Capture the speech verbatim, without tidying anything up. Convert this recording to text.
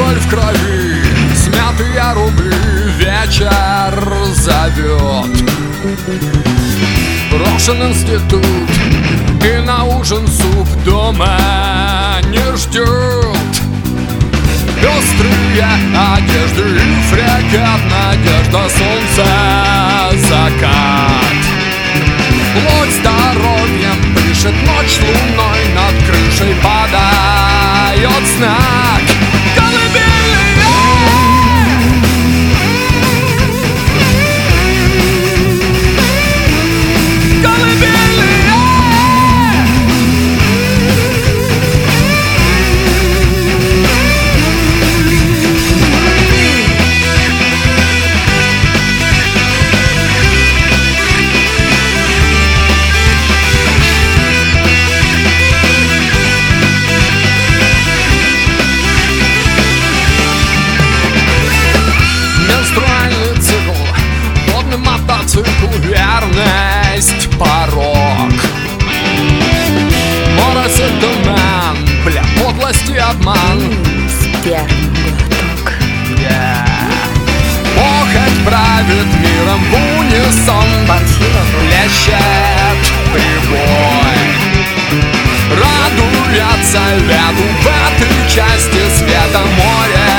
Боль в крови, смятые рубли, вечер зовет. Брошен институт, и на ужин суп дома не ждет. Пестрые одежды и фрегат, надежда, солнце, закат. Плоть здоровьем дышит, ночь луной над крышей падает знак. Колыбельная! Колыбельная! Менструальный цикл, водный мотоцикл, верность, порог. Парацетамен, бля, подлость и обман. Сперм глоток. Yeah. Похоть правит миром в унисон, плещет прибой. Радуется ветру в этой части света море.